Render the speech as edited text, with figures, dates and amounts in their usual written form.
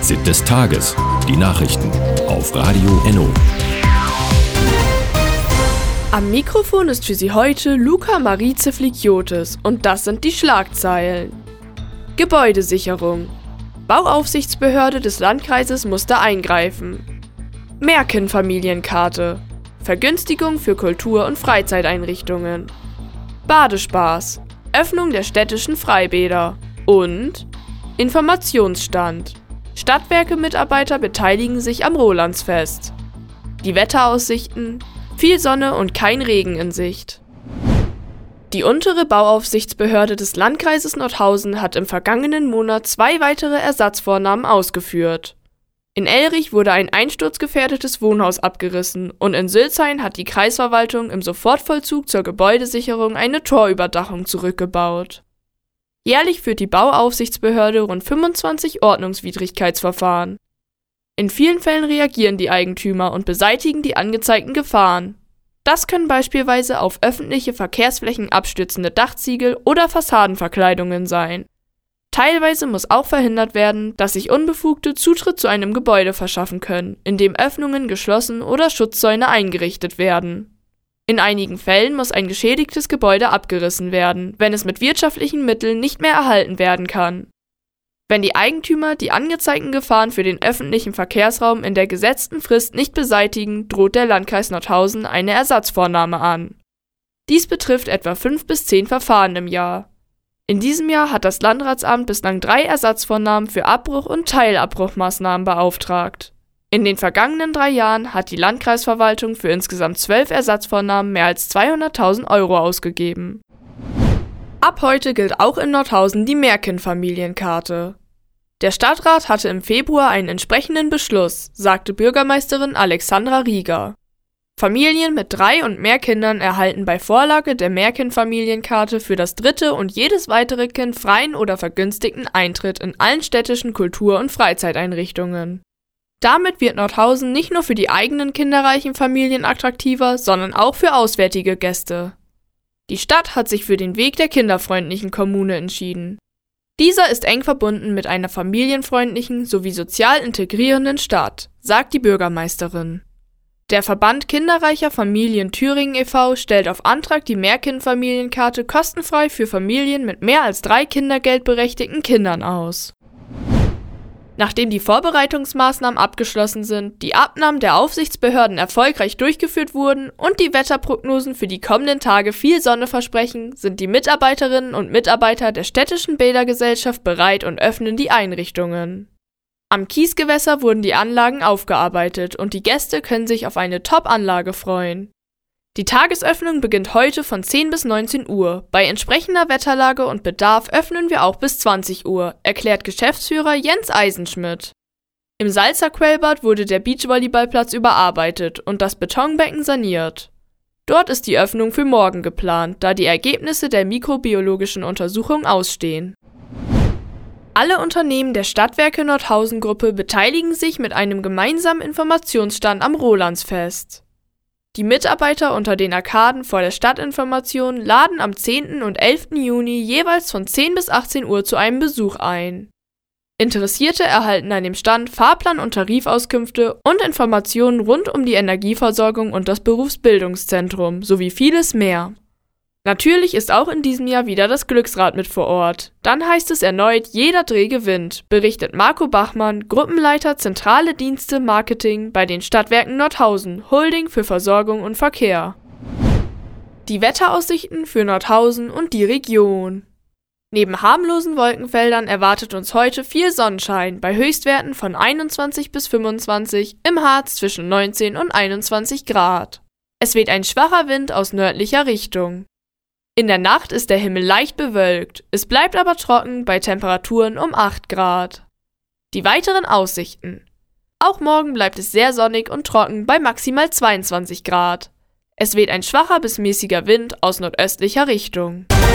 Fazit des Tages. Die Nachrichten auf Radio Enno. Am Mikrofon ist für Sie heute Luca Marice Flikiotis und das sind die Schlagzeilen. Gebäudesicherung. Bauaufsichtsbehörde des Landkreises musste eingreifen. Märkin-Familienkarte. Vergünstigung für Kultur- und Freizeiteinrichtungen. Badespaß. Öffnung der städtischen Freibäder. Und Informationsstand. Stadtwerke-Mitarbeiter beteiligen sich am Rolandsfest. Die Wetteraussichten. Viel Sonne und kein Regen in Sicht. Die untere Bauaufsichtsbehörde des Landkreises Nordhausen hat im vergangenen Monat 2 weitere Ersatzvornahmen ausgeführt. In Elrich wurde ein einsturzgefährdetes Wohnhaus abgerissen und in Sülzheim hat die Kreisverwaltung im Sofortvollzug zur Gebäudesicherung eine Torüberdachung zurückgebaut. Jährlich führt die Bauaufsichtsbehörde rund 25 Ordnungswidrigkeitsverfahren. In vielen Fällen reagieren die Eigentümer und beseitigen die angezeigten Gefahren. Das können beispielsweise auf öffentliche Verkehrsflächen abstürzende Dachziegel oder Fassadenverkleidungen sein. Teilweise muss auch verhindert werden, dass sich Unbefugte Zutritt zu einem Gebäude verschaffen können, indem Öffnungen geschlossen oder Schutzzäune eingerichtet werden. In einigen Fällen muss ein geschädigtes Gebäude abgerissen werden, wenn es mit wirtschaftlichen Mitteln nicht mehr erhalten werden kann. Wenn die Eigentümer die angezeigten Gefahren für den öffentlichen Verkehrsraum in der gesetzten Frist nicht beseitigen, droht der Landkreis Nordhausen eine Ersatzvornahme an. Dies betrifft etwa 5 bis 10 Verfahren im Jahr. In diesem Jahr hat das Landratsamt bislang 3 Ersatzvornahmen für Abbruch- und Teilabbruchmaßnahmen beauftragt. In den vergangenen 3 Jahren hat die Landkreisverwaltung für insgesamt 12 Ersatzvornahmen mehr als 200.000 € ausgegeben. Ab heute gilt auch in Nordhausen die Märkin-Familienkarte. Der Stadtrat hatte im Februar einen entsprechenden Beschluss, sagte Bürgermeisterin Alexandra Rieger. Familien mit 3 und mehr Kindern erhalten bei Vorlage der Märkin-Familienkarte für das 3. und jedes weitere Kind freien oder vergünstigten Eintritt in allen städtischen Kultur- und Freizeiteinrichtungen. Damit wird Nordhausen nicht nur für die eigenen kinderreichen Familien attraktiver, sondern auch für auswärtige Gäste. Die Stadt hat sich für den Weg der kinderfreundlichen Kommune entschieden. Dieser ist eng verbunden mit einer familienfreundlichen sowie sozial integrierenden Stadt, sagt die Bürgermeisterin. Der Verband Kinderreicher Familien Thüringen e.V. stellt auf Antrag die Märkin-Familienkarte kostenfrei für Familien mit mehr als 3 kindergeldberechtigten Kindern aus. Nachdem die Vorbereitungsmaßnahmen abgeschlossen sind, die Abnahmen der Aufsichtsbehörden erfolgreich durchgeführt wurden und die Wetterprognosen für die kommenden Tage viel Sonne versprechen, sind die Mitarbeiterinnen und Mitarbeiter der städtischen Bädergesellschaft bereit und öffnen die Einrichtungen. Am Kiesgewässer wurden die Anlagen aufgearbeitet und die Gäste können sich auf eine Top-Anlage freuen. Die Tagesöffnung beginnt heute von 10 bis 19 Uhr. Bei entsprechender Wetterlage und Bedarf öffnen wir auch bis 20 Uhr, erklärt Geschäftsführer Jens Eisenschmidt. Im Salzer Quellbad wurde der Beachvolleyballplatz überarbeitet und das Betonbecken saniert. Dort ist die Öffnung für morgen geplant, da die Ergebnisse der mikrobiologischen Untersuchung ausstehen. Alle Unternehmen der Stadtwerke Nordhausen-Gruppe beteiligen sich mit einem gemeinsamen Informationsstand am Rolandsfest. Die Mitarbeiter unter den Arkaden vor der Stadtinformation laden am 10. und 11. Juni jeweils von 10 bis 18 Uhr zu einem Besuch ein. Interessierte erhalten an dem Stand Fahrplan- und Tarifauskünfte und Informationen rund um die Energieversorgung und das Berufsbildungszentrum sowie vieles mehr. Natürlich ist auch in diesem Jahr wieder das Glücksrad mit vor Ort. Dann heißt es erneut, jeder Dreh gewinnt, berichtet Marco Bachmann, Gruppenleiter Zentrale Dienste Marketing bei den Stadtwerken Nordhausen, Holding für Versorgung und Verkehr. Die Wetteraussichten für Nordhausen und die Region. Neben harmlosen Wolkenfeldern erwartet uns heute viel Sonnenschein bei Höchstwerten von 21 bis 25, im Harz zwischen 19 und 21 Grad. Es weht ein schwacher Wind aus nördlicher Richtung. In der Nacht ist der Himmel leicht bewölkt, es bleibt aber trocken bei Temperaturen um 8 Grad. Die weiteren Aussichten. Auch morgen bleibt es sehr sonnig und trocken bei maximal 22 Grad. Es weht ein schwacher bis mäßiger Wind aus nordöstlicher Richtung.